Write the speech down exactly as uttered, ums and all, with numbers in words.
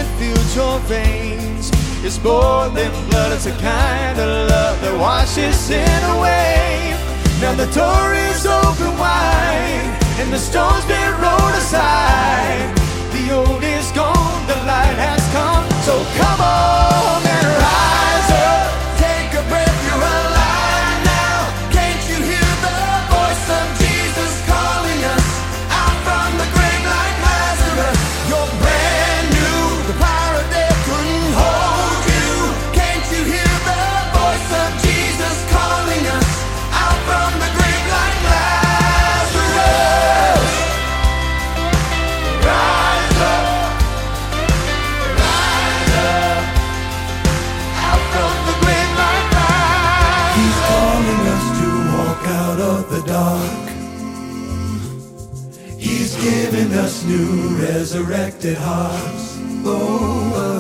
fills your veins. It's more than blood, it's a kind of love that washes sin away. Now the door is open wide, and the stone's been rolled aside. The old is gone, the light has come. So come on and rise up, take a breath, you're alive now. Can't you hear the voice of Jesus calling us out from the grave like Lazarus? You're brand new, the power of death couldn't hold you. Can't you hear the voice of Jesus calling us out from the grave like Lazarus? Rise up, rise up, out from the grave like Lazarus. He's calling us to walk out of the dark. He's giving us new resurrected hearts. Oh,